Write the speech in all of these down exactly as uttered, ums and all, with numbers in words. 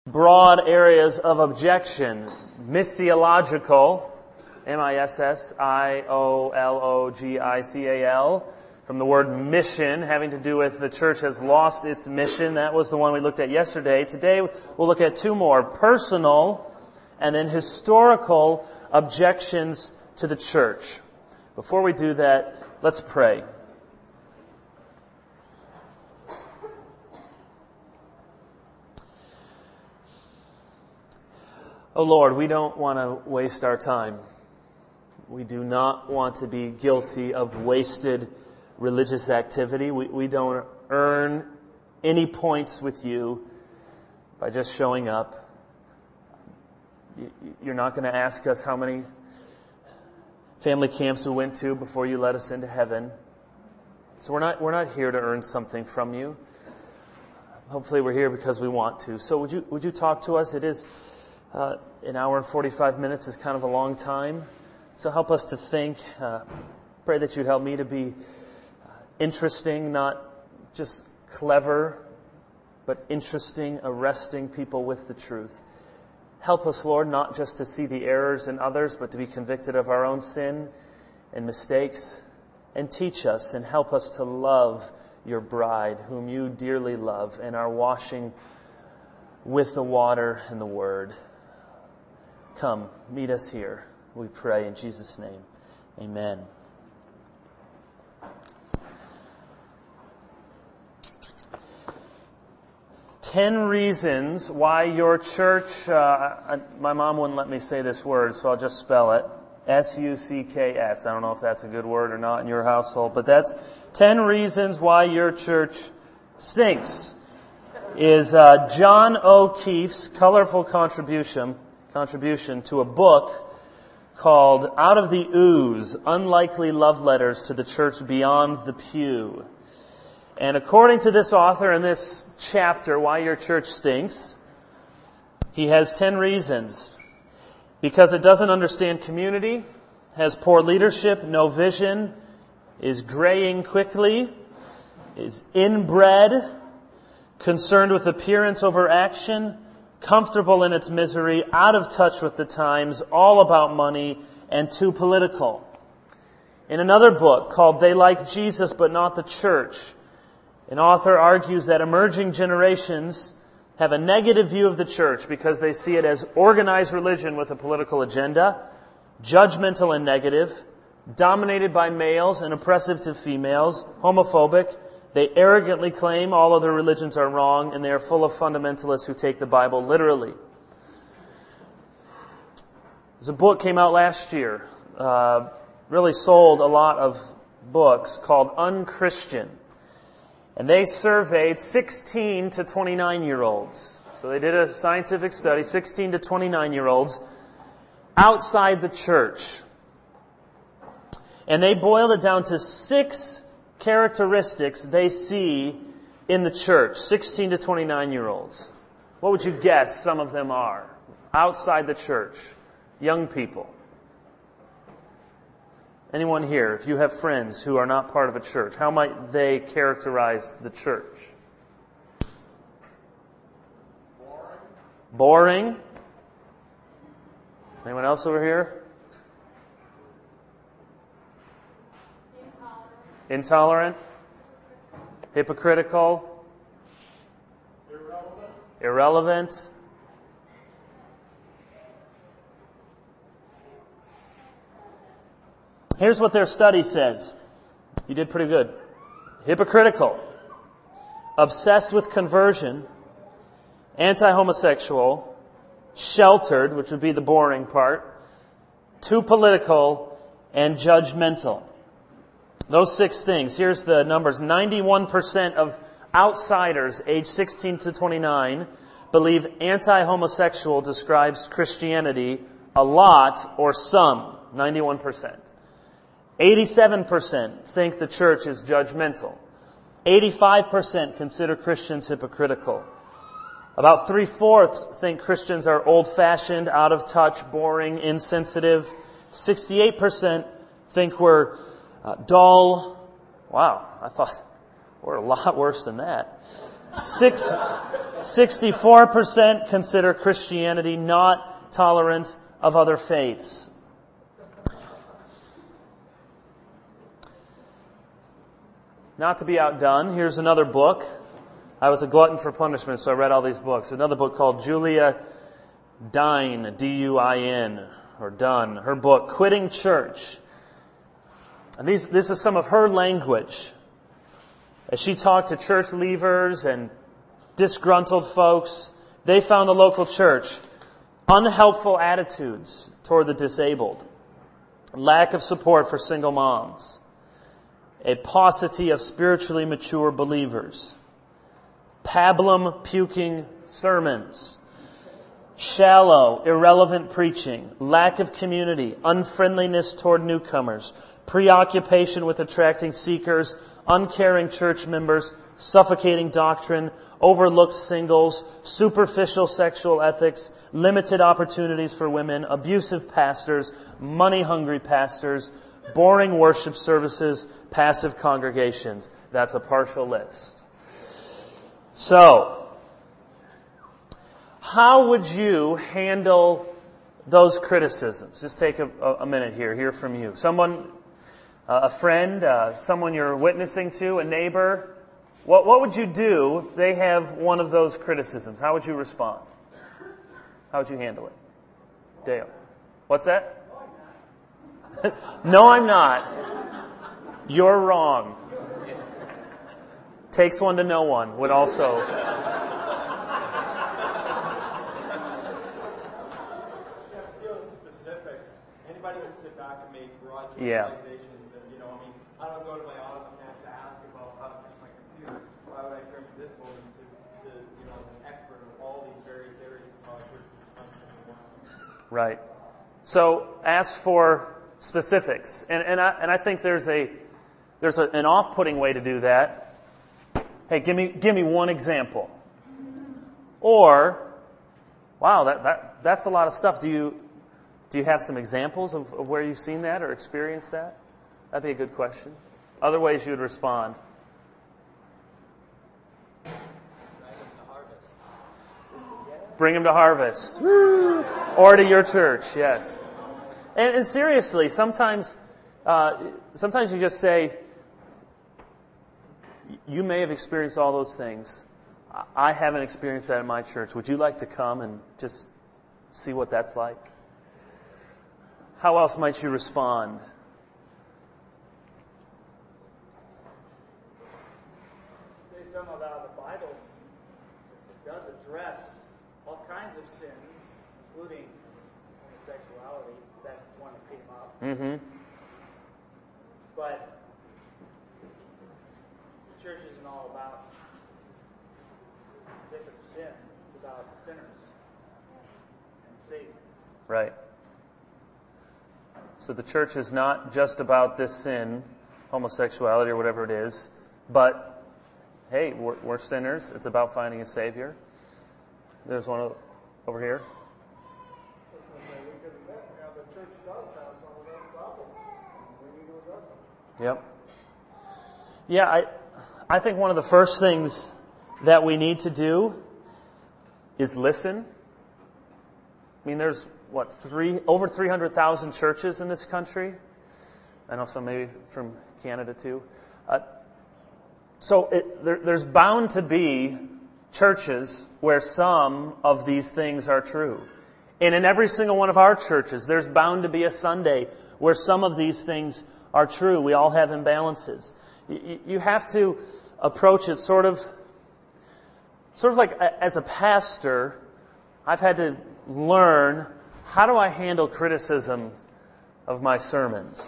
broad areas of objection. Missiological, M I S S I O L O G I C A L, from the word mission, having to do with the church has lost its mission. That was the one we looked at yesterday. Today we'll look at two more, personal and then historical objections to the church. Before we do that, let's pray. Oh Lord, we don't want to waste our time. We do not want to be guilty of wasted religious activity. We, we don't earn any points with you by just showing up. You're not going to ask us how many family camps we went to before you let us into heaven. So we're not we're not here to earn something from you. Hopefully we're here because we want to. So would you would you talk to us? It is Uh, an hour and forty-five minutes is kind of a long time. So help us to think. Uh, pray that you'd help me to be interesting, not just clever, but interesting, arresting people with the truth. Help us, Lord, not just to see the errors in others, but to be convicted of our own sin and mistakes. And teach us and help us to love your bride, whom you dearly love, and are washing with the water and the word. Come, meet us here, we pray in Jesus' name. Amen. Ten reasons why your church, uh, my mom wouldn't let me say this word, so I'll just spell it. S U C K S. I don't know if that's a good word or not in your household, but that's ten reasons why your church stinks. Is uh, John O'Keefe's colorful contribution contribution to a book called Out of the Ooze, Unlikely Love Letters to the Church Beyond the Pew. And according to this author in this chapter, Why Your Church Stinks, he has ten reasons. Because it doesn't understand community, has poor leadership, no vision, is graying quickly, is inbred, concerned with appearance over action, comfortable in its misery, out of touch with the times, all about money, and too political. In another book called They Like Jesus But Not the Church, an author argues that emerging generations have a negative view of the church because they see it as organized religion with a political agenda, judgmental and negative, dominated by males and oppressive to females, homophobic. They arrogantly claim all other religions are wrong, and they are full of fundamentalists who take the Bible literally. There's a book came out last year, uh, really sold a lot of books, called Unchristian. And they surveyed sixteen to twenty-nine-year-olds. So they did a scientific study, sixteen to twenty-nine-year-olds outside the church. And they boiled it down to six characteristics they see in the church, sixteen to twenty-nine-year-olds. What would you guess some of them are? Outside the church, young people. Anyone here, if you have friends who are not part of a church, how might they characterize the church? Boring. Boring. Anyone else over here? Intolerant, hypocritical, irrelevant. irrelevant. Here's what their study says. You did pretty good. Hypocritical, obsessed with conversion, anti-homosexual, sheltered, which would be the boring part, too political, and judgmental. Those six things. Here's the numbers. ninety-one percent of outsiders aged sixteen to twenty-nine believe anti-homosexual describes Christianity a lot or some. ninety-one percent. eighty-seven percent think the church is judgmental. eighty-five percent consider Christians hypocritical. About three-fourths think Christians are old-fashioned, out of touch, boring, insensitive. sixty-eight percent think we're Uh, dull. Wow, I thought we're a lot worse than that. Six, sixty-four percent consider Christianity not tolerant of other faiths. Not to be outdone, here's another book. I was a glutton for punishment, so I read all these books. Another book called Julia Dine, D U I N, or Dunn. Her book, Quitting Church. And these, this is some of her language. As she talked to church leavers and disgruntled folks, they found the local church unhelpful attitudes toward the disabled, lack of support for single moms, a paucity of spiritually mature believers, pablum puking sermons, shallow, irrelevant preaching, lack of community, unfriendliness toward newcomers, preoccupation with attracting seekers, uncaring church members, suffocating doctrine, overlooked singles, superficial sexual ethics, limited opportunities for women, abusive pastors, money-hungry pastors, boring worship services, passive congregations. That's a partial list. So, how would you handle those criticisms? Just take a, a minute here, hear from you. Someone, uh, a friend, uh, someone you're witnessing to, a neighbor. What, what would you do if they have one of those criticisms? How would you respond? How would you handle it? Dale. What's that? No, I'm not. You're wrong. Takes one to know one would also. Specifics. Anybody can sit back and make broad Yeah. generalizations. And, you know, I mean, I don't go to my auto mechanic to ask about how to fix my computer. Why would I turn to this woman to, to, you know, as an expert of all these various areas of how a church is functioning? Right. So ask for specifics, and and I and I think there's a there's a, an off-putting way to do that. Hey, give me give me one example. Or, wow, that that that's a lot of stuff. Do you do you have some examples of, of where you've seen that or experienced that? That'd be a good question. Other ways you would respond. Bring them to Harvest. Or to your church, yes. And, and seriously, sometimes uh, sometimes you just say, you may have experienced all those things. I haven't experienced that in my church. Would you like to come and just see what that's like? How else might you respond? Say something about the Bible. It does address all kinds of sins, including homosexuality. That's one that came up. Mm-hmm. But the church isn't all about different sins. It's about sinners and Satan. Right. So the church is not just about this sin, homosexuality or whatever it is, but, hey, we're, we're sinners. It's about finding a Savior. There's one over here. The church does have some of those problems. We need to address them. Yep. Yeah, I, I think one of the first things that we need to do is listen. I mean, there's, what, three over three hundred thousand churches in this country. I know some maybe from Canada, too. Uh, so it, there, there's bound to be churches where some of these things are true. And in every single one of our churches, there's bound to be a Sunday where some of these things are true. We all have imbalances. You, you have to approach it sort of, sort of like as a pastor, I've had to learn, how do I handle criticism of my sermons?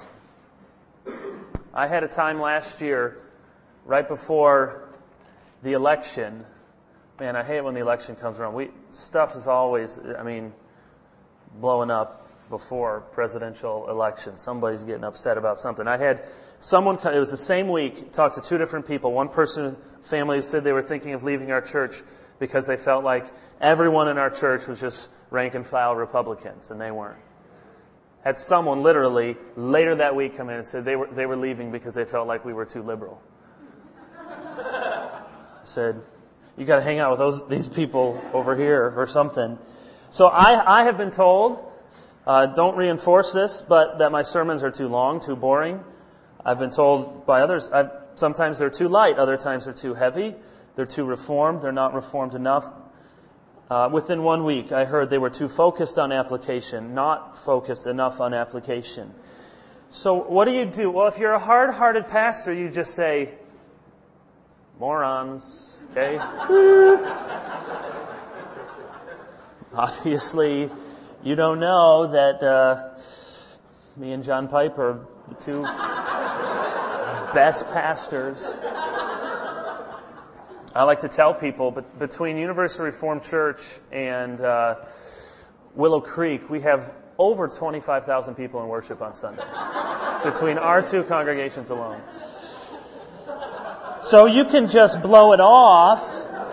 I had a time last year, right before the election. Man, I hate when the election comes around. We stuff is always, I mean, blowing up before presidential elections. Somebody's getting upset about something. I had someone, it was the same week, talked to two different people. One person, family, said they were thinking of leaving our church because they felt like everyone in our church was just rank and file Republicans, and they weren't. Had someone literally later that week come in and said they were they were leaving because they felt like we were too liberal. I said, you got to hang out with those these people over here or something. So I, I have been told, uh, don't reinforce this, but that my sermons are too long, too boring. I've been told by others, I've, sometimes they're too light, other times they're too heavy, they're too reformed, they're not reformed enough. Uh, within one week, I heard they were too focused on application, not focused enough on application. So what do you do? Well, if you're a hard-hearted pastor, you just say, morons, okay? Obviously, you don't know that uh, me and John Piper are the two best pastors. I like to tell people, but between University Reformed Church and uh, Willow Creek, we have over twenty-five thousand people in worship on Sunday. Between our two congregations alone. So you can just blow it off,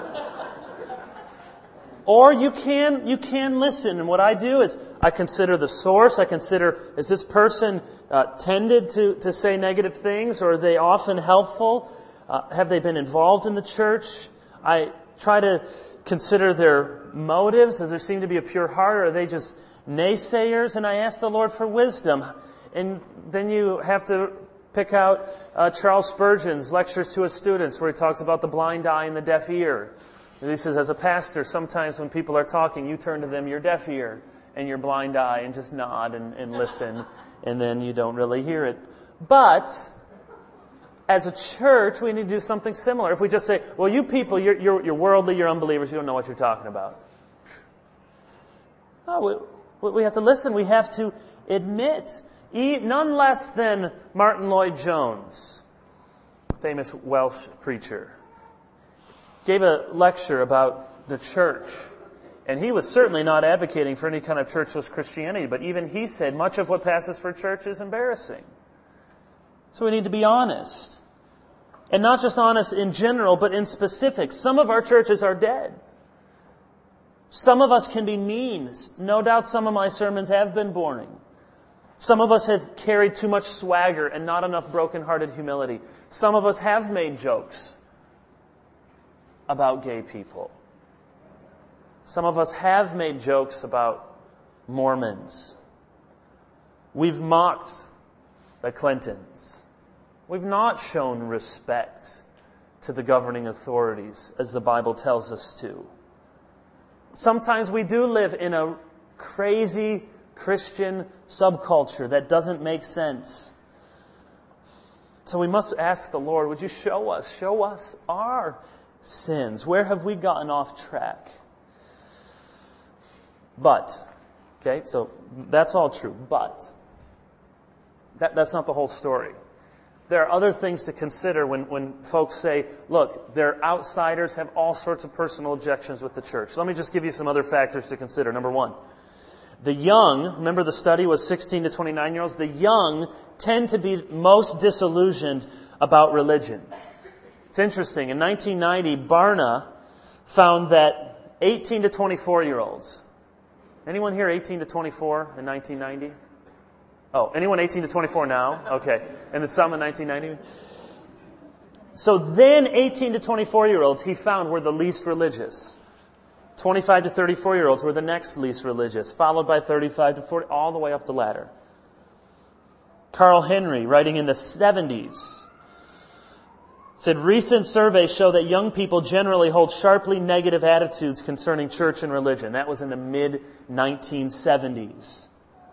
or you can you can listen. And what I do is I consider the source. I consider, is this person uh, tended to, to say negative things, or are they often helpful? Uh, have they been involved in the church? I try to consider their motives. Does there seem to be a pure heart, or are they just naysayers? And I ask the Lord for wisdom. And then you have to pick out uh, Charles Spurgeon's lectures to his students, where he talks about the blind eye and the deaf ear. And he says, as a pastor, sometimes when people are talking, you turn to them your deaf ear and your blind eye and just nod and, and listen, and then you don't really hear it. But as a church, we need to do something similar. If we just say, well, you people, you're, you're, you're worldly, you're unbelievers, you don't know what you're talking about. No, we, we have to listen. We have to admit. None less than Martin Lloyd-Jones, famous Welsh preacher, gave a lecture about the church. And he was certainly not advocating for any kind of churchless Christianity, but even he said much of what passes for church is embarrassing. So we need to be honest. And not just honest in general, but in specifics. Some of our churches are dead. Some of us can be mean. No doubt some of my sermons have been boring. Some of us have carried too much swagger and not enough broken-hearted humility. Some of us have made jokes about gay people. Some of us have made jokes about Mormons. We've mocked the Clintons. We've not shown respect to the governing authorities as the Bible tells us to. Sometimes we do live in a crazy Christian subculture that doesn't make sense. So we must ask the Lord, would you show us, show us our sins? Where have we gotten off track? But, okay, so that's all true, but that, that's not the whole story. There are other things to consider when, when folks say, look, they're outsiders, have all sorts of personal objections with the church. Let me just give you some other factors to consider. Number one, the young, remember the study was sixteen to twenty-nine year olds, the young tend to be most disillusioned about religion. It's interesting. In nineteen ninety, Barna found that eighteen to twenty-four year olds, anyone here eighteen to twenty-four in nineteen ninety? Oh, anyone eighteen to twenty-four now? Okay. And the some in nineteen ninety? So then eighteen to twenty-four year olds he found were the least religious. twenty-five to thirty-four year olds were the next least religious, followed by thirty-five to forty, all the way up the ladder. Carl Henry, writing in the seventies, said, recent surveys show that young people generally hold sharply negative attitudes concerning church and religion. That was in the mid nineteen seventies.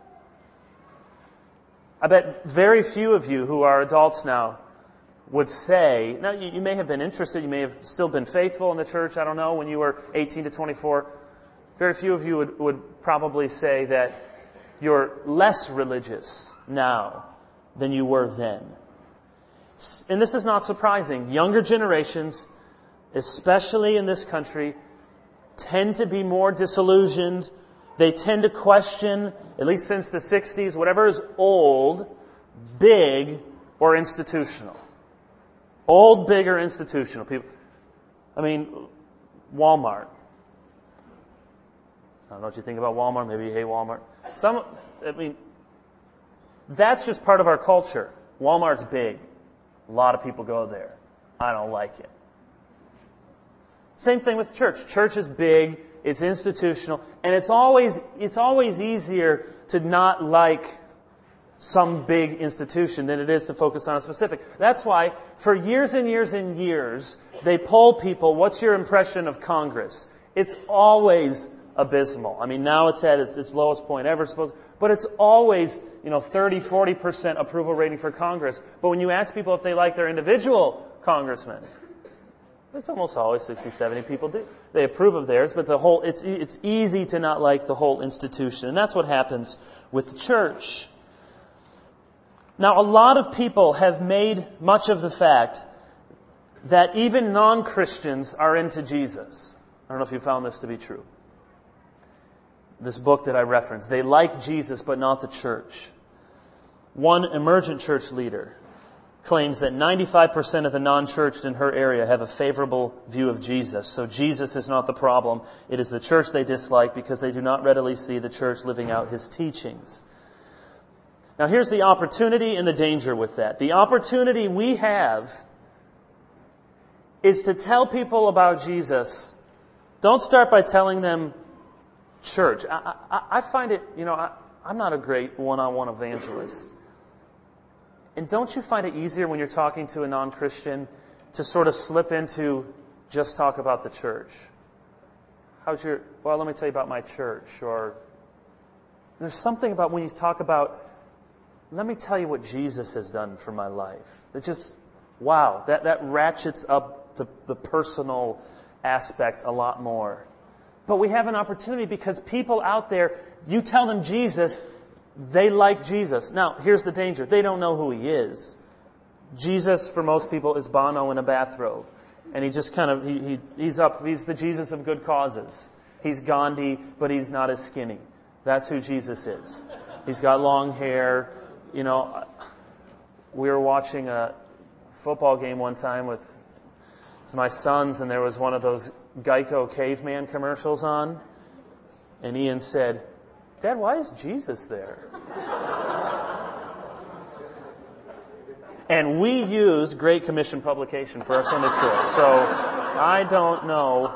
I bet very few of you who are adults now would say, now you, you may have been interested, you may have still been faithful in the church, I don't know, when you were eighteen to twenty-four. Very few of you would, would probably say that you're less religious now than you were then. And this is not surprising. Younger generations, especially in this country, tend to be more disillusioned. They tend to question, at least since the sixties, whatever is old, big, or institutional. Old, big, or institutional. People, I mean, Walmart. I don't know what you think about Walmart. Maybe you hate Walmart. Some, I mean, that's just part of our culture. Walmart's big. A lot of people go there. I don't like it. Same thing with church. Church is big, it's institutional, and it's always it's always easier to not like some big institution than it is to focus on a specific. That's why for years and years and years they poll people, what's your impression of Congress? It's always abysmal. I mean, now it's at its, its lowest point ever, suppose, but it's always, you know, thirty, forty percent approval rating for Congress. But when you ask people if they like their individual congressman, it's almost always sixty, seventy people do. They approve of theirs, but the whole, it's, it's easy to not like the whole institution. And that's what happens with the church. Now, a lot of people have made much of the fact that even non-Christians are into Jesus. I don't know if you found this to be true. This book that I referenced, they like Jesus but not the church. One emergent church leader claims that ninety-five percent of the non-churched in her area have a favorable view of Jesus. So Jesus is not the problem. It is the church they dislike because they do not readily see the church living out His teachings. Now here's the opportunity and the danger with that. The opportunity we have is to tell people about Jesus. Don't start by telling them church. I, I, I find it, you know, I, I'm not a great one-on-one evangelist. And don't you find it easier when you're talking to a non-Christian to sort of slip into just talk about the church? How's your, well, let me tell you about my church. Or there's something about when you talk about, let me tell you what Jesus has done for my life. It just, wow, that, that ratchets up the, the personal aspect a lot more. But we have an opportunity because people out there, you tell them Jesus, they like Jesus. Now, here's the danger. They don't know who He is. Jesus, for most people, is Bono in a bathrobe. And he just kind of, he, he he's up, he's the Jesus of good causes. He's Gandhi, but he's not as skinny. That's who Jesus is. He's got long hair. You know, we were watching a football game one time with my sons, and there was one of those Geico caveman commercials on. And Ian said, Dad, why is Jesus there? And we use Great Commission publication for our Sunday school. So I don't know.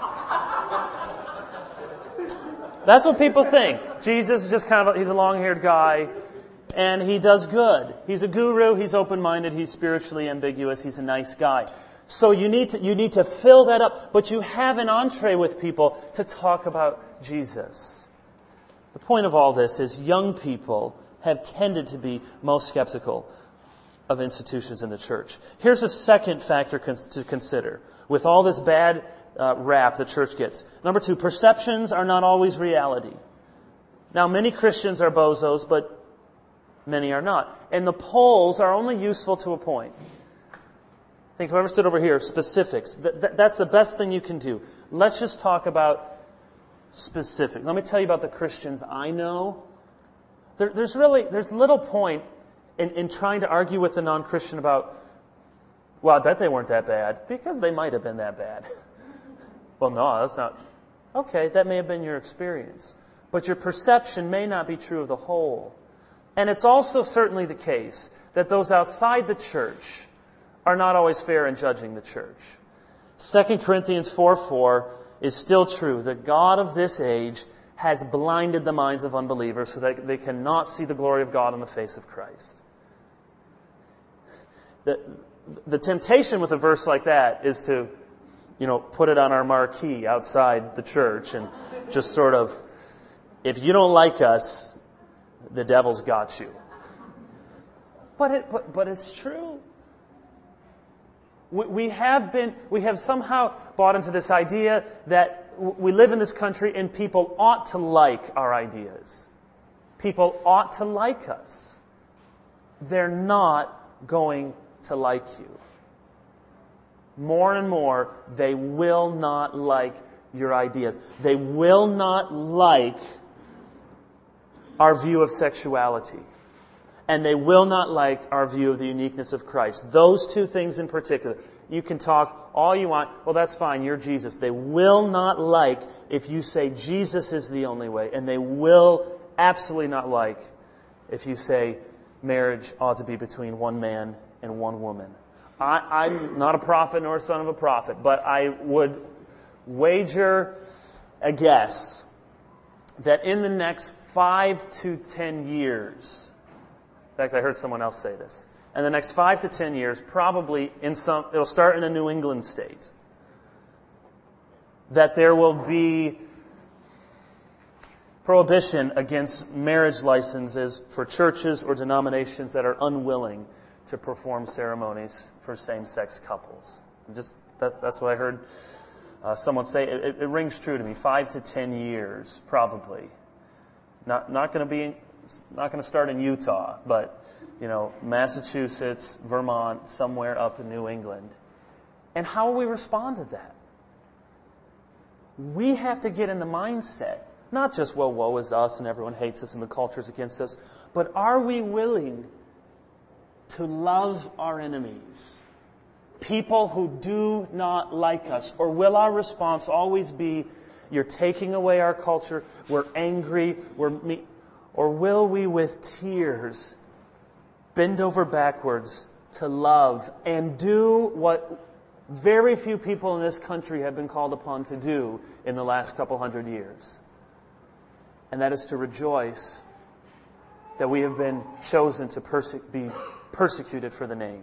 That's what people think. Jesus is just kind of, a, he's a long-haired guy, and he does good. He's a guru, he's open-minded, he's spiritually ambiguous, he's a nice guy. So you need to, you need to fill that up, but you have an entree with people to talk about Jesus. The point of all this is young people have tended to be most skeptical of institutions in the church. Here's a second factor cons- to consider. With all this bad uh, rap the church gets. Number two, perceptions are not always reality. Now, many Christians are bozos, but many are not. And the polls are only useful to a point. Think whoever stood over here, specifics. Th- th- that's the best thing you can do. Let's just talk about specifics. Let me tell you about the Christians I know. There, there's really, there's little point in, in trying to argue with a non-Christian about, well, I bet they weren't that bad, because they might have been that bad. Well, no, that's not. Okay, that may have been your experience. But your perception may not be true of the whole. And it's also certainly the case that those outside the church are not always fair in judging the church. Second Corinthians four four is still true. The God of this age has blinded the minds of unbelievers so that they cannot see the glory of God in the face of Christ. The, the temptation with a verse like that is to, you know, put it on our marquee outside the church and just sort of, if you don't like us, the devil's got you. But it, but, but it's true. We, we have been, we have somehow bought into this idea that we live in this country and people ought to like our ideas. People ought to like us. They're not going to like you. More and more, they will not like your ideas. They will not like our view of sexuality. And they will not like our view of the uniqueness of Christ. Those two things in particular. You can talk all you want. Well, that's fine. You're Jesus. They will not like if you say Jesus is the only way. And they will absolutely not like if you say marriage ought to be between one man and one woman. I, I'm not a prophet nor a son of a prophet, but I would wager a guess that in the next five to ten years, in fact, I heard someone else say this, in the next five to ten years, probably in some, it'll start in a New England state, that there will be prohibition against marriage licenses for churches or denominations that are unwilling to perform ceremonies for same-sex couples. Just that, that's what I heard uh, someone say. It, it rings true to me. Five to ten years, probably. Not not going to be not going to start in Utah, but you know, Massachusetts, Vermont, somewhere up in New England. And how will we respond to that? We have to get in the mindset, not just, well, woe is us and everyone hates us and the culture's against us, but are we willing to love our enemies? People who do not like us. Or will our response always be, you're taking away our culture, we're angry, we're me-, or will we with tears bend over backwards to love and do what very few people in this country have been called upon to do in the last couple hundred years? And that is to rejoice that we have been chosen to perse- be persecuted for the name.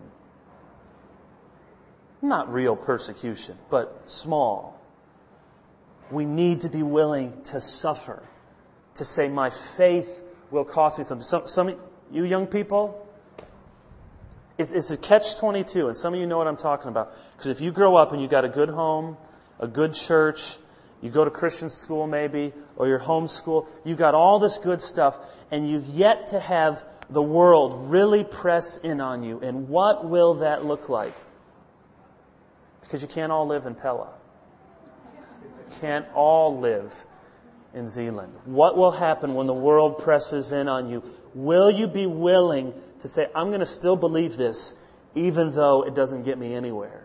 Not real persecution, but small. We need to be willing to suffer, to say, my faith will cost me something. Some, some of you young people, it's, it's a catch twenty-two, and some of you know what I'm talking about. Because if you grow up and you got a good home, a good church, you go to Christian school maybe, or you're homeschooled, you've got all this good stuff, and you've yet to have the world really press in on you. And what will that look like? Because you can't all live in Pella. You can't all live in Zeeland. What will happen when the world presses in on you? Will you be willing to say, I'm going to still believe this, even though it doesn't get me anywhere?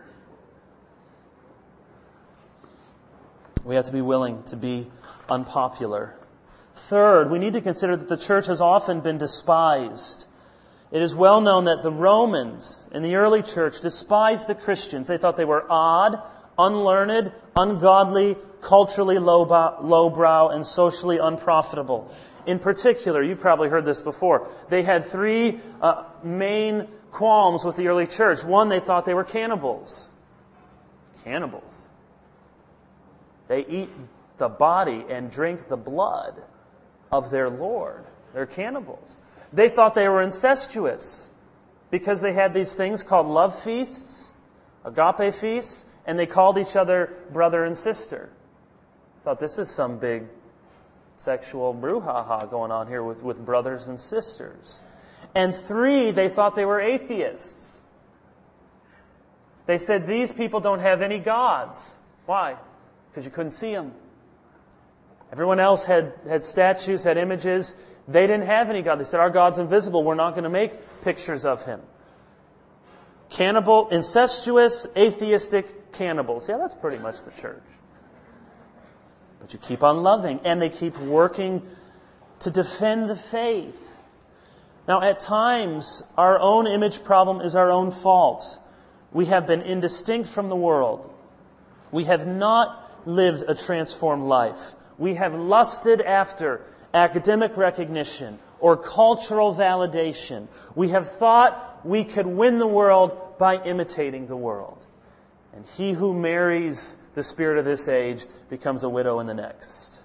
We have to be willing to be unpopular. Third, we need to consider that the church has often been despised. It is well known that the Romans in the early church despised the Christians. They thought they were odd, unlearned, ungodly, culturally lowbrow, and socially unprofitable. In particular, you've probably heard this before, they had three uh, main qualms with the early church. One, they thought they were cannibals. Cannibals. They eat the body and drink the blood of their Lord. They're cannibals. They thought they were incestuous because they had these things called love feasts, agape feasts, and they called each other brother and sister. Thought this is some big sexual brouhaha going on here with, with brothers and sisters. And three, they thought they were atheists. They said these people don't have any gods. Why? Because you couldn't see them. Everyone else had, had statues, had images. They didn't have any God. They said, our God's invisible. We're not going to make pictures of Him. Cannibal, incestuous, atheistic cannibals. Yeah, that's pretty much the church. But you keep on loving, and they keep working to defend the faith. Now, at times, our own image problem is our own fault. We have been indistinct from the world. We have not lived a transformed life. We have lusted after academic recognition or cultural validation. We have thought we could win the world by imitating the world. And he who marries the spirit of this age becomes a widow in the next.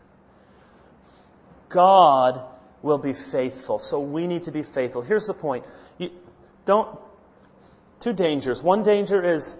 God will be faithful, so we need to be faithful. Here's the point. You don't, two dangers. One danger is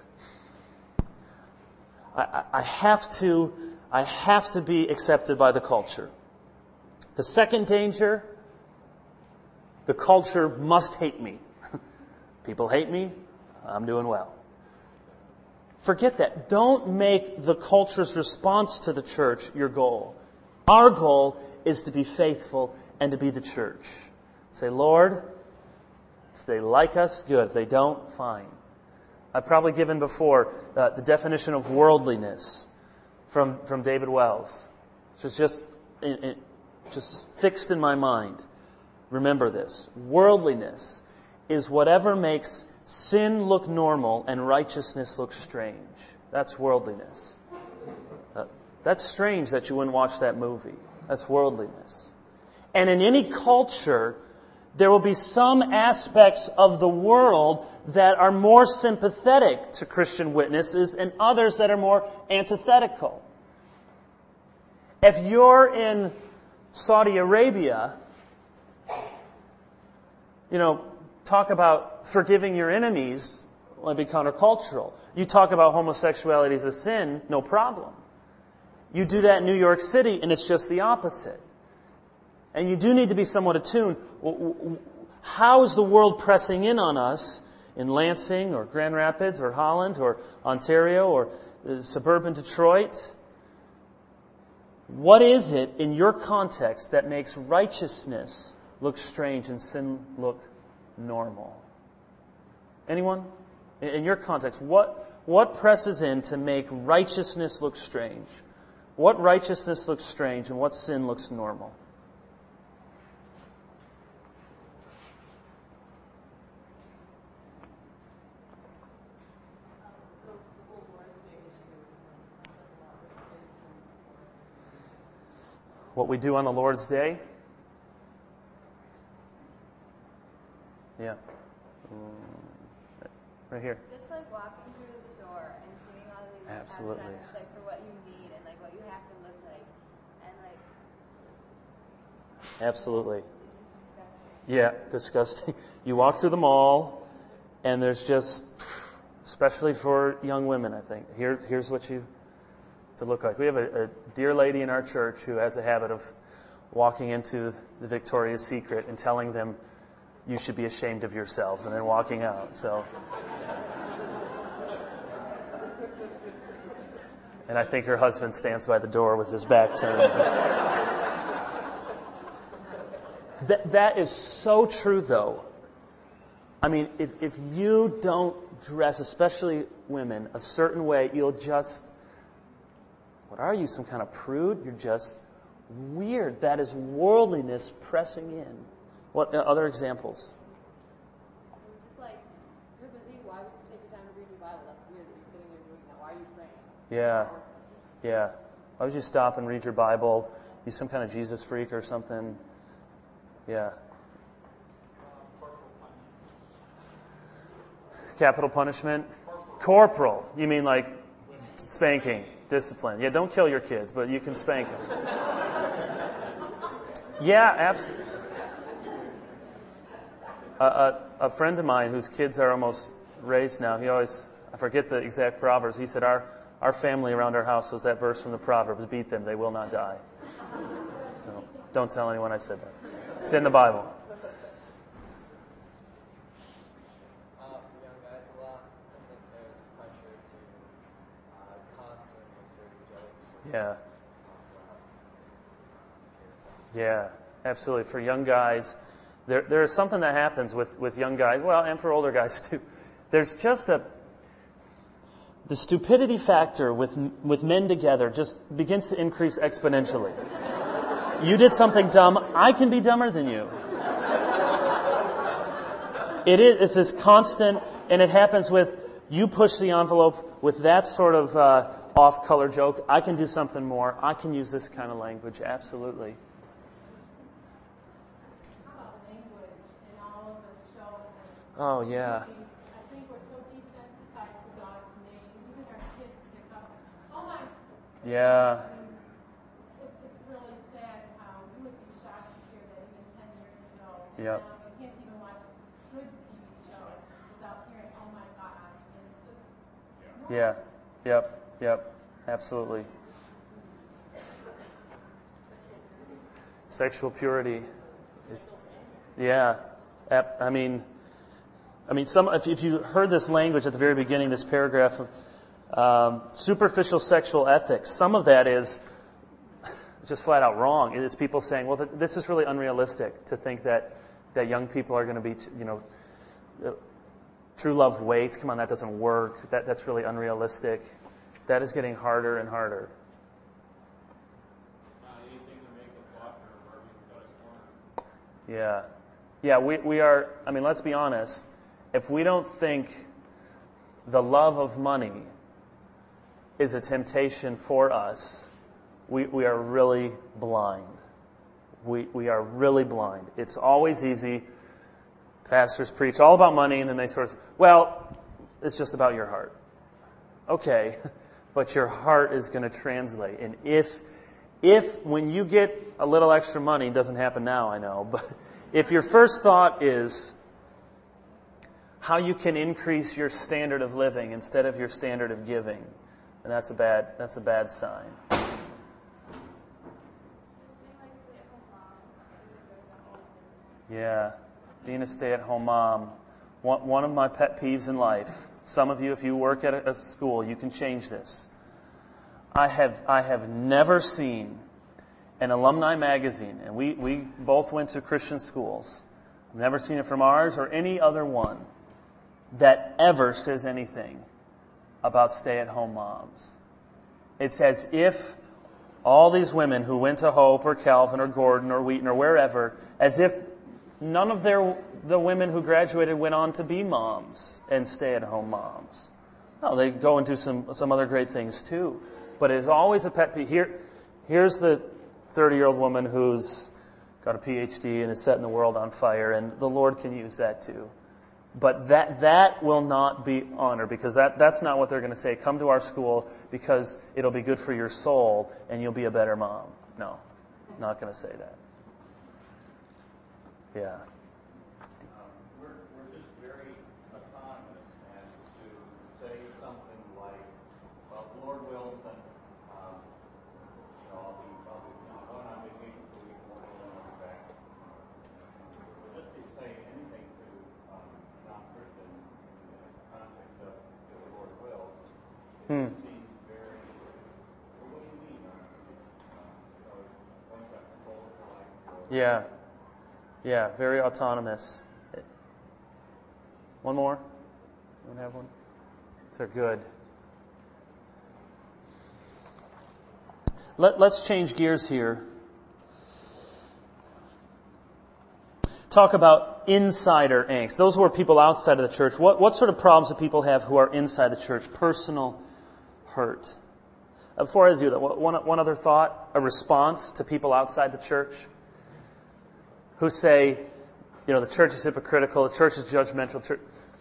I, I have to I have to be accepted by the culture. The second danger, the culture must hate me. People hate me, I'm doing well. Forget that. Don't make the culture's response to the church your goal. Our goal is to be faithful and to be the church. Say, Lord, if they like us, good. If they don't, fine. I've probably given before uh, the definition of worldliness from, from David Wells, which is just, it, it, just fixed in my mind. Remember this. Worldliness is whatever makes sin look normal and righteousness look strange. That's worldliness. That's strange that you wouldn't watch that movie. That's worldliness. And in any culture, there will be some aspects of the world that are more sympathetic to Christian witnesses and others that are more antithetical. If you're in Saudi Arabia, you know, talk about forgiving your enemies, might be countercultural. You talk about homosexuality as a sin, no problem. You do that in New York City, and it's just the opposite. And you do need to be somewhat attuned. How is the world pressing in on us in Lansing or Grand Rapids or Holland or Ontario or suburban Detroit? What is it in your context that makes righteousness look strange and sin look normal? Anyone? In your context, what, what presses in to make righteousness look strange? What righteousness looks strange and what sin looks normal? What we do on the Lord's Day? Yeah. Right here. Just like walking through the store and seeing all these Absolutely. assets, like for what you need and like what you have to look like, and like. Absolutely. It's just disgusting. Yeah, disgusting. You walk through the mall, and there's just, especially for young women, I think. Here, here's what you to look like. We have a, a dear lady in our church who has a habit of walking into the Victoria's Secret and telling them, "You should be ashamed of yourselves," and then walking out. So, and I think her husband stands by the door with his back turned. that that is so true, though. I mean, if if you don't dress, especially women, a certain way, you'll just, what are you, some kind of prude? You're just weird. That is worldliness pressing in. What uh, other examples? Just like, you're busy, why would you take your time to read your Bible? That's weird that you're sitting there doing that. Why are you praying? Yeah. Yeah. Why would you stop and read your Bible? You some kind of Jesus freak or something? Yeah. Capital punishment? Corporal. You mean like spanking, discipline. Yeah, don't kill your kids, but you can spank them. Yeah, absolutely. A, a, a friend of mine whose kids are almost raised now, he always, I forget the exact Proverbs, he said, our, our family around our house was that verse from the Proverbs, beat them, they will not die. So don't tell anyone I said that. It's in the Bible. Uh, for young guys a lot, I think there's pressure to uh, constantly make dirty jokes. Yeah. Yeah, absolutely. For young guys, there there is something that happens with, with young guys, well, and for older guys too. There's just a, the stupidity factor with with men together just begins to increase exponentially. You did something dumb, I can be dumber than you. It is it's this constant, and it happens with, you push the envelope with that sort of uh, off-color joke, I can do something more, I can use this kind of language, absolutely. Oh, yeah. I think we're so desensitized to God's name. Even our kids pick up, oh my. Yeah. It's, it's really sad how you would be shocked to hear that even ten years ago. And Yep. now you can't even watch good T V shows without hearing, oh my God. And it's just. Yeah. Yep. Yep. Absolutely. Sexual purity. Is, yeah. I mean, I mean, some. If, if you heard this language at the very beginning, this paragraph of um, superficial sexual ethics, some of that is just flat out wrong. It's people saying, "Well, th- this is really unrealistic to think that that young people are going to be, you know, uh, true love waits. Come on, that doesn't work. That that's really unrealistic." That is getting harder and harder. Yeah, yeah. We we are. I mean, let's be honest. If we don't think the love of money is a temptation for us, we, we are really blind. We, we are really blind. It's always easy. Pastors preach all about money, and then they sort of say, well, it's just about your heart. Okay, but your heart is going to translate. And if, if when you get a little extra money, it doesn't happen now, I know, but if your first thought is how you can increase your standard of living instead of your standard of giving, then that's a bad, that's a bad sign. Yeah, being a stay-at-home mom. One, one of my pet peeves in life. Some of you, if you work at a, a school, you can change this. I have I have never seen an alumni magazine, and we, we both went to Christian schools. I've never seen it from ours or any other one that ever says anything about stay-at-home moms. It's as if all these women who went to Hope or Calvin or Gordon or Wheaton or wherever, as if none of their the women who graduated went on to be moms and stay-at-home moms. No, they go and do some some other great things too. But it's always a pet peeve. Here, here's the thirty-year-old woman who's got a P H D and is setting the world on fire, and the Lord can use that too. But that that will not be honored, because that, that's not what they're going to say. Come to our school because it'll be good for your soul and you'll be a better mom. No, not going to say that. Yeah. Um, we're, we're just very autonomous, and to say something like, well, Lord wills, and um, you know, I'll be, I'll be you know, going on vacation for a week, more than I'll be back. We'll just be saying anything to um, non-Christian in the context of if the Lord wills. Hmm. It seems very, well, what do you mean? Uh, you know, one's got control of their life. Yeah. Yeah, very autonomous. One more? You want to have one? They're good. Let, let's change gears here. Talk about insider angst. Those who are people outside of the church. What, what sort of problems do people have who are inside the church? Personal hurt. Uh, before I do that, one, one other thought, a response to people outside the church who say, you know, the church is hypocritical, the church is judgmental. Church.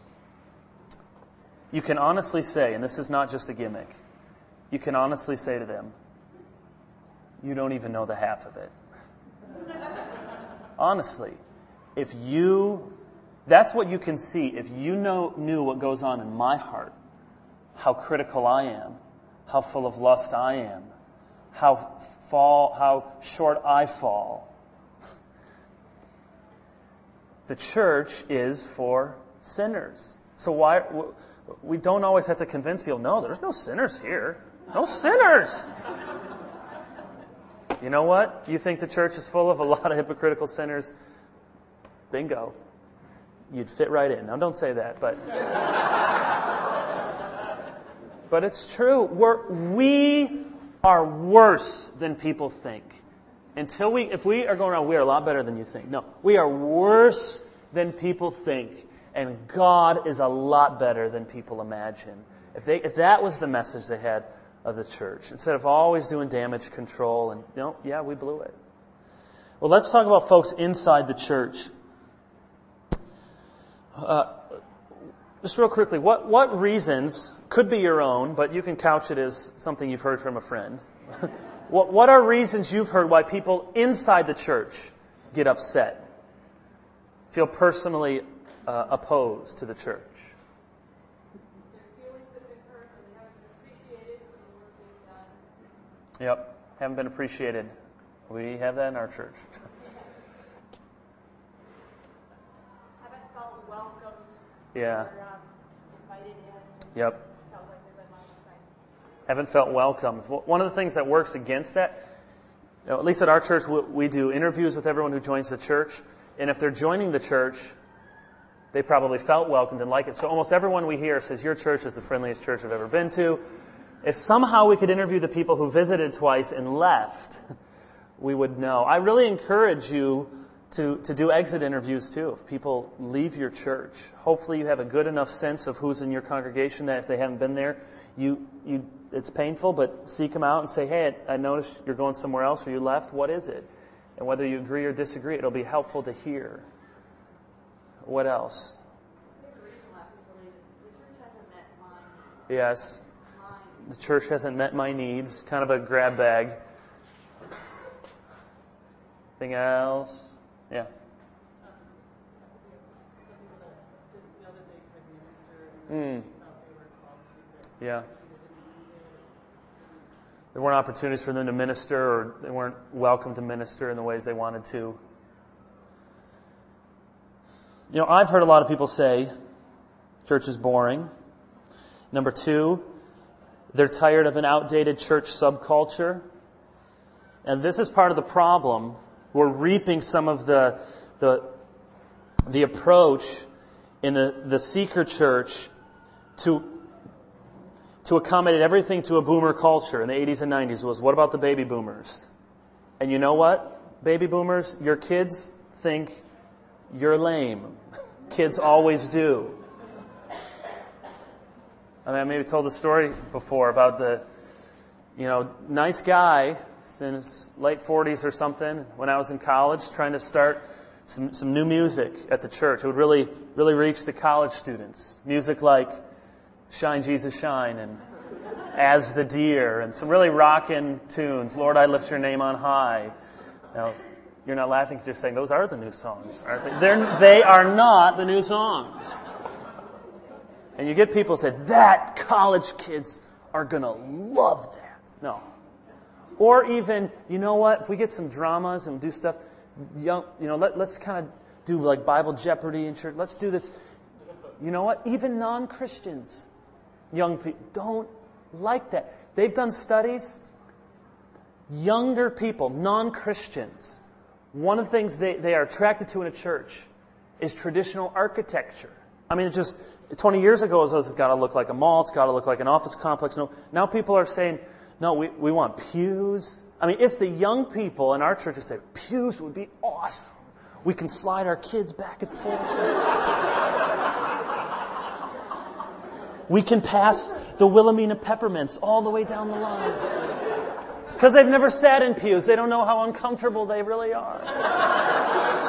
You can honestly say, and this is not just a gimmick, you can honestly say to them, you don't even know the half of it. Honestly, if you, that's what you can see. If you know, knew what goes on in my heart, how critical I am, how full of lust I am, how fall, how short I fall. The church is for sinners. So why, we don't always have to convince people, no, there's no sinners here. No sinners. You know what? You think the church is full of a lot of hypocritical sinners? Bingo. You'd fit right in. Now don't say that, but but it's true. We're, we are worse than people think. Until we, if we are going around, we are a lot better than you think. No, we are worse than people think, and God is a lot better than people imagine. If they, if that was the message they had of the church, instead of always doing damage control, and you know, yeah, we blew it. Well, let's talk about folks inside the church. Uh, just real quickly, what what reasons could be your own, but you can couch it as something you've heard from a friend. What, what are reasons you've heard why people inside the church get upset, feel personally uh, opposed to the church? Their feelings have been hurt, or they haven't been appreciated for the work they've done. Yep, haven't been appreciated. We have that in our church. Haven't felt welcomed. Yeah. Or, um, invited in. Yep. Felt like they've been left aside. Haven't felt welcomed. Well, one of the things that works against that, you know, at least at our church, we, we do interviews with everyone who joins the church. And if they're joining the church, they probably felt welcomed and like it. So almost everyone we hear says, your church is the friendliest church I've ever been to. If somehow we could interview the people who visited twice and left, we would know. I really encourage you to, to do exit interviews too. If people leave your church, hopefully you have a good enough sense of who's in your congregation that if they haven't been there, you, you it's painful, but seek them out and say, hey, I noticed you're going somewhere else or you left. What is it? And whether you agree or disagree, it'll be helpful to hear. What else? Yes. The church hasn't met my needs. Kind of a grab bag. Anything else? Yeah. Mm. Yeah. There weren't opportunities for them to minister, or they weren't welcome to minister in the ways they wanted to. You know, I've heard a lot of people say church is boring. Number two, they're tired of an outdated church subculture. And this is part of the problem. We're reaping some of the the, the approach in the, the seeker church to to accommodate everything to a boomer culture in the eighties and nineties was, what about the baby boomers? And you know what, baby boomers, your kids think you're lame. Kids always do. I mean, I maybe told the story before about the, you know, nice guy in his late forties or something when I was in college trying to start some, some new music at the church. It would really, really reach the college students. Music like Shine Jesus Shine and As the Deer and some really rockin' tunes. Lord, I lift your name on high. Now, you're not laughing because you're saying those are the new songs, aren't they? They're, they are not the new songs. And you get people say, that college kids are going to love that. No. Or even, you know what, if we get some dramas and do stuff, young, you know, let, let's kind of do like Bible Jeopardy in church. Let's do this. You know what? Even non-Christians, young people, don't like that. They've done studies. Younger people, non-Christians, one of the things they, they are attracted to in a church is traditional architecture. I mean, it just... twenty years ago, it was, it's got to look like a mall, it's got to look like an office complex. No, now people are saying, no, we, we want pews. I mean, it's the young people in our church who say, pews would be awesome. We can slide our kids back and forth. We can pass the Wilhelmina peppermints all the way down the line. Because they've never sat in pews. They don't know how uncomfortable they really are.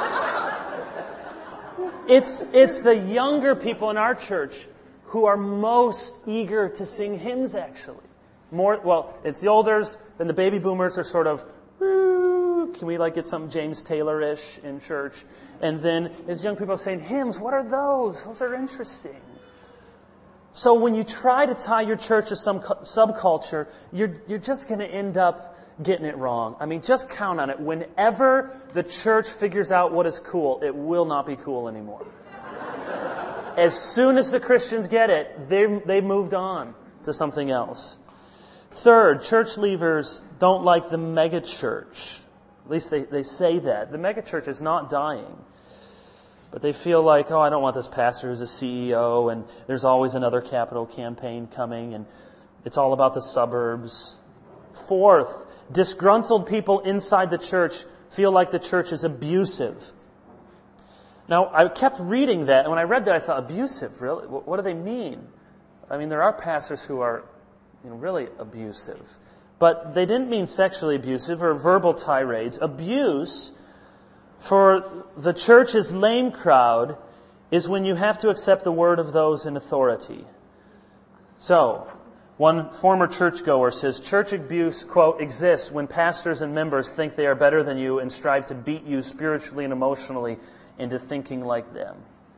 It's it's the younger people in our church who are most eager to sing hymns, actually. More well, it's the olders, then the baby boomers are sort of, can we like get some James Taylor-ish in church? And then as young people are saying, hymns, what are those? Those are interesting. So when you try to tie your church to some subculture, you're you're just going to end up getting it wrong. I mean, just count on it. Whenever the church figures out what is cool, it will not be cool anymore. As soon as the Christians get it, they they've moved on to something else. Third, church leavers don't like the mega church. At least they, they say that. The mega church is not dying. But they feel like, oh, I don't want this pastor who's a C E O, and there's always another capital campaign coming, and it's all about the suburbs. Fourth, disgruntled people inside the church feel like the church is abusive. Now, I kept reading that, and when I read that, I thought, abusive, really? What do they mean? I mean, there are pastors who are, you know, really abusive. But they didn't mean sexually abusive or verbal tirades. Abuse for the church's lame crowd is when you have to accept the word of those in authority. So, one former churchgoer says, church abuse, quote, exists when pastors and members think they are better than you and strive to beat you spiritually and emotionally into thinking like them.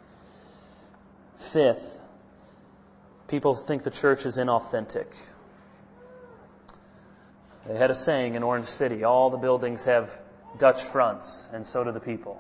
Fifth, people think the church is inauthentic. They had a saying in Orange City, all the buildings have Dutch fronts, and so do the people.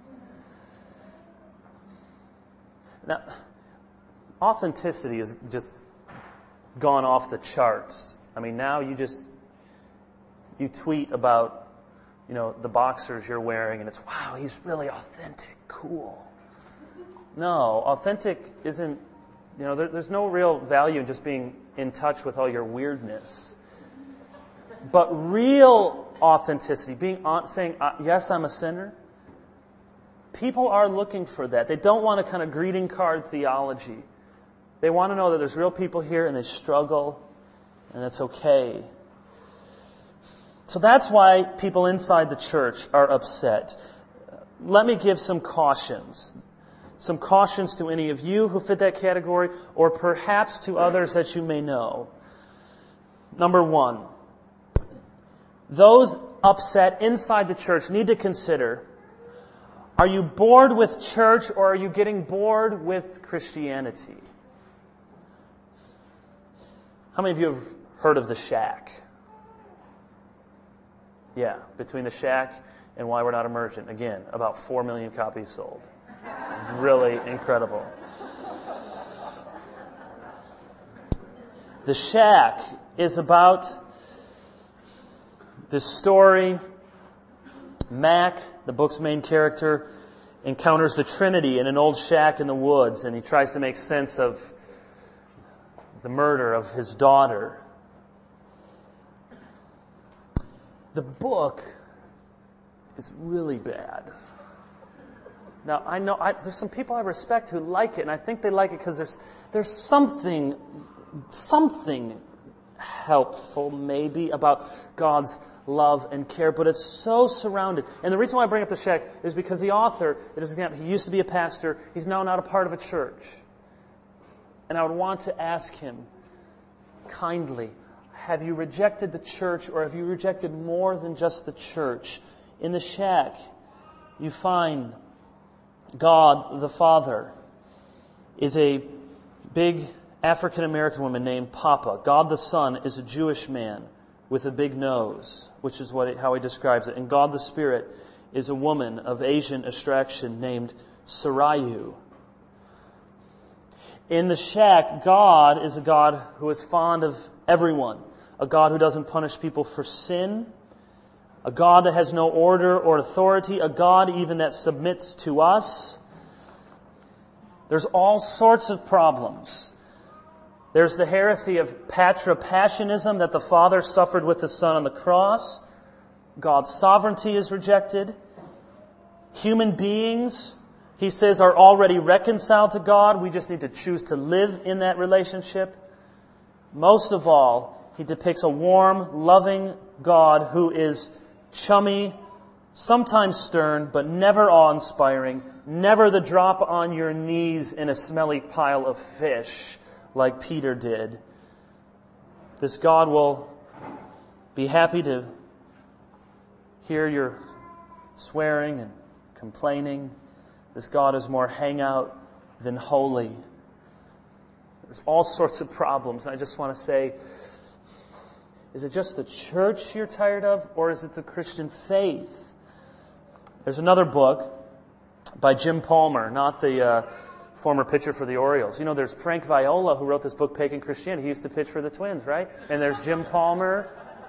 Now, authenticity has just gone off the charts. I mean, now you just, you tweet about, you know, the boxers you're wearing, and it's, wow, he's really authentic, cool. No, authentic isn't, you know, there, there's no real value in just being in touch with all your weirdness. But real authenticity, being on, saying, uh, yes, I'm a sinner, people are looking for that. They don't want a kind of greeting card theology. They want to know that there's real people here and they struggle And that's okay. So that's why people inside the church are upset. Let me give some cautions. Some cautions to any of you who fit that category, or perhaps to others that you may know. Number one, those upset inside the church need to consider, are you bored with church or are you getting bored with Christianity? How many of you have heard of The Shack? Yeah, Between the Shack and Why We're Not Emergent. Again, about four million copies sold. Really incredible. The Shack is about this story. Mac, the book's main character, encounters the Trinity in an old shack in the woods, and he tries to make sense of the murder of his daughter. The book is really bad. Now, I know I, there's some people I respect who like it, and I think they like it because there's there's something something helpful maybe about God's love and care, but it's so surrounded. And the reason why I bring up The Shack is because the author, it is, he used to be a pastor, he's now not a part of a church. And I would want to ask him kindly, have you rejected the church, or have you rejected more than just the church? In The Shack, you find God the Father is a big African American woman named Papa. God the Son is a Jewish man with a big nose, which is what it, how he describes it. And God the Spirit is a woman of Asian extraction named Sarayu. In The Shack, God is a God who is fond of everyone, a God who doesn't punish people for sin, a God that has no order or authority, a God even that submits to us. There's all sorts of problems. There's the heresy of patripassionism that the Father suffered with the Son on the cross. God's sovereignty is rejected. Human beings, he says, are already reconciled to God. We just need to choose to live in that relationship. Most of all, he depicts a warm, loving God who is chummy, sometimes stern, but never awe-inspiring, never the drop on your knees in a smelly pile of fish like Peter did. This God will be happy to hear your swearing and complaining. This God is more hangout than holy. There's all sorts of problems. I just want to say, is it just the church you're tired of, or is it the Christian faith? There's another book by Jim Palmer, not the uh, former pitcher for the Orioles. You know, there's Frank Viola, who wrote this book, Pagan Christianity. He used to pitch for the Twins, right? And there's Jim Palmer.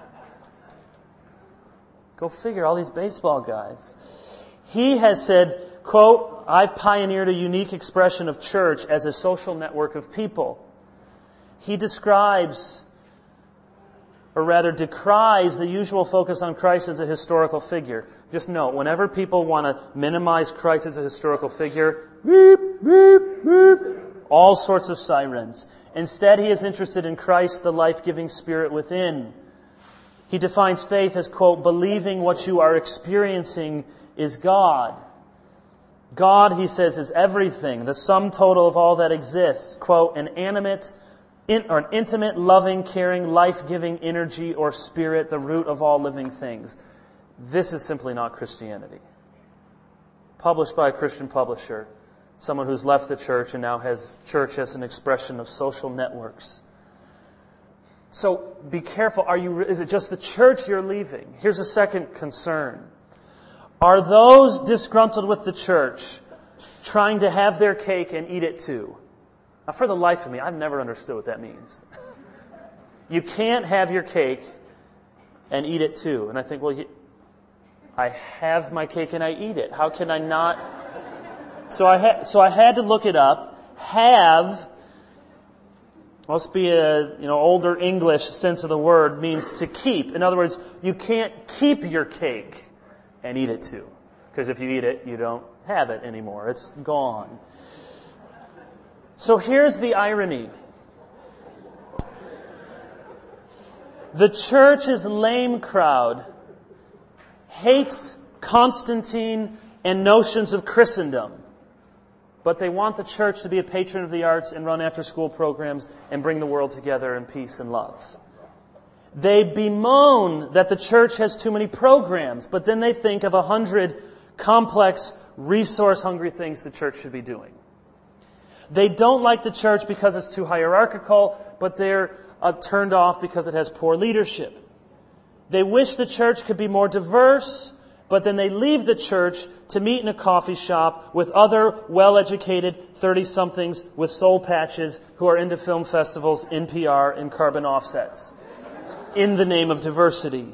Go figure, all these baseball guys. He has said, quote, I've pioneered a unique expression of church as a social network of people. He describes, or rather decries, the usual focus on Christ as a historical figure. Just note, whenever people want to minimize Christ as a historical figure, beep, beep, beep, all sorts of sirens. Instead, he is interested in Christ, the life-giving Spirit within. He defines faith as, quote, believing what you are experiencing is God. God, he says, is everything, the sum total of all that exists. Quote, an animate, in, or an intimate, loving, caring, life-giving energy or spirit, the root of all living things. This is simply not Christianity. Published by a Christian publisher, someone who's left the church and now has church as an expression of social networks. So be careful. Are you? Is it just the church you're leaving? Here's a second concern. Are those disgruntled with the church trying to have their cake and eat it too? Now, for the life of me, I've never understood what that means. You can't have your cake and eat it too. And I think, well, you, I have my cake and I eat it. How can I not? So I had, so I had to look it up. Have must be a you know older English sense of the word, means to keep. In other words, you can't keep your cake and eat it too. Because if you eat it, you don't have it anymore. It's gone. So here's the irony. The church's lame crowd hates Constantine and notions of Christendom, but they want the church to be a patron of the arts and run after-school programs and bring the world together in peace and love. They bemoan that the church has too many programs, but then they think of a hundred complex, resource-hungry things the church should be doing. They don't like the church because it's too hierarchical, but they're uh, turned off because it has poor leadership. They wish the church could be more diverse, but then they leave the church to meet in a coffee shop with other well-educated thirty-somethings with soul patches who are into film festivals, N P R, and carbon offsets in the name of diversity.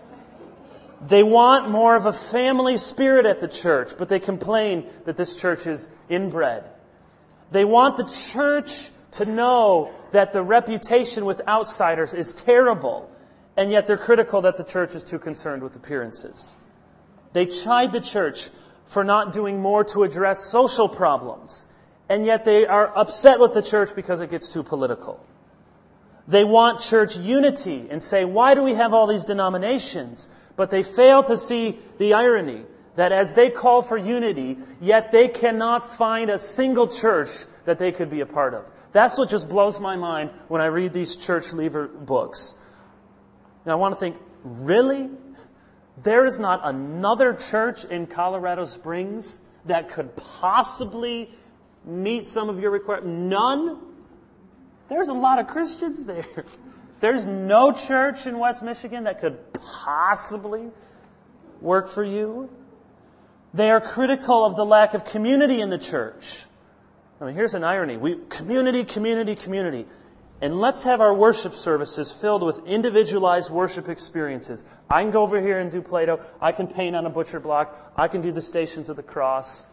They want more of a family spirit at the church, but they complain that this church is inbred. They want the church to know that the reputation with outsiders is terrible, and yet they're critical that the church is too concerned with appearances. They chide the church for not doing more to address social problems, and yet they are upset with the church because it gets too political. They want church unity and say, why do we have all these denominations? But they fail to see the irony that as they call for unity, yet they cannot find a single church that they could be a part of. That's what just blows my mind when I read these church leaver books. And I want to think, really? There is not another church in Colorado Springs that could possibly meet some of your requirements? None? There's a lot of Christians there. There's no church in West Michigan that could possibly work for you. They are critical of the lack of community in the church. I mean, here's an irony. We community, community, community. And let's have our worship services filled with individualized worship experiences. I can go over here and do Play-Doh. I can paint on a butcher block. I can do the Stations of the Cross.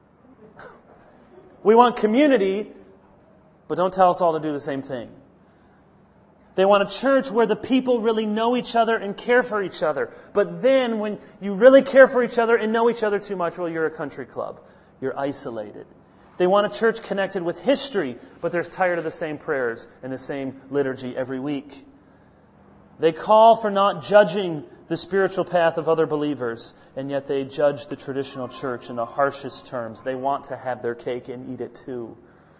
We want community, but don't tell us all to do the same thing. They want a church where the people really know each other and care for each other. But then when you really care for each other and know each other too much, well, you're a country club. You're isolated. They want a church connected with history, but they're tired of the same prayers and the same liturgy every week. They call for not judging the spiritual path of other believers, and yet they judge the traditional church in the harshest terms. They want to have their cake and eat it too.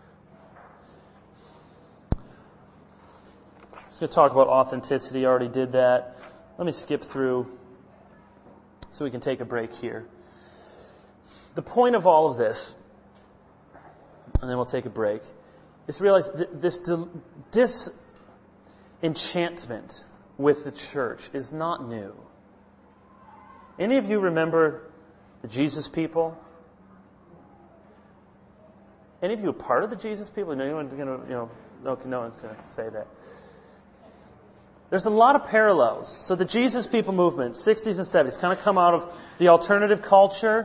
I'm going to talk about authenticity. I already did that. Let me skip through so we can take a break here. The point of all of this, and then we'll take a break, is to realize th- this dis- disenchantment with the church is not new. Any of you remember the Jesus people? Any of you a part of the Jesus people? No one's going to, you know, no, no one's going to say that. There's a lot of parallels. So the Jesus people movement, sixties and seventies, kind of come out of the alternative culture.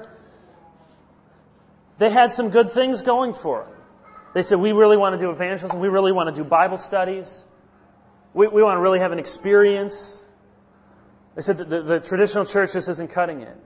They had some good things going for them. They said, we really want to do evangelism. We really want to do Bible studies. We, we want to really have an experience. They said that the, the traditional church just isn't cutting it.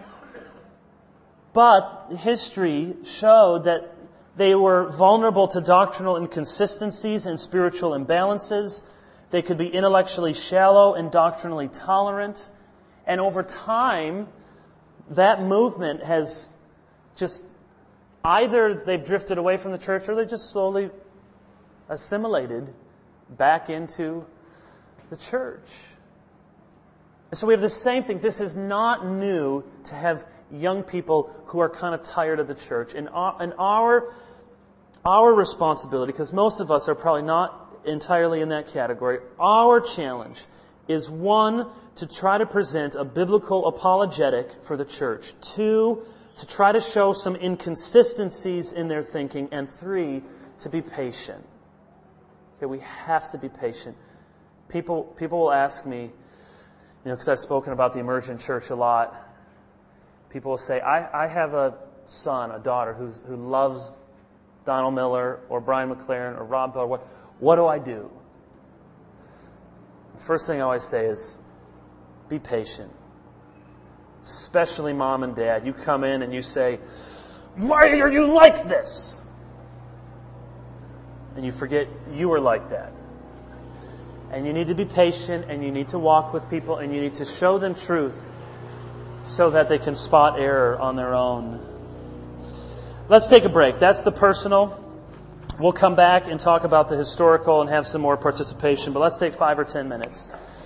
But history showed that they were vulnerable to doctrinal inconsistencies and spiritual imbalances. They could be intellectually shallow and doctrinally tolerant. And over time, that movement has just, either they've drifted away from the church or they just slowly assimilated back into the church. And so we have the same thing. This is not new to have young people who are kind of tired of the church. And our, and our, our responsibility, because most of us are probably not entirely in that category, our challenge is, one, to try to present a biblical apologetic for the church. Two, to try to show some inconsistencies in their thinking. And three, to be patient. Okay, we have to be patient. People, people will ask me, you know, because I've spoken about the emergent church a lot. People will say, I, I have a son, a daughter, who's, who loves Donald Miller or Brian McLaren or Rob Bell. What, what do I do? The first thing I always say is, be patient. Especially mom and dad. You come in and you say, why are you like this? And you forget you were like that. And you need to be patient, and you need to walk with people, and you need to show them truth so that they can spot error on their own. Let's take a break. That's the personal. We'll come back and talk about the historical and have some more participation, but let's take five or ten minutes.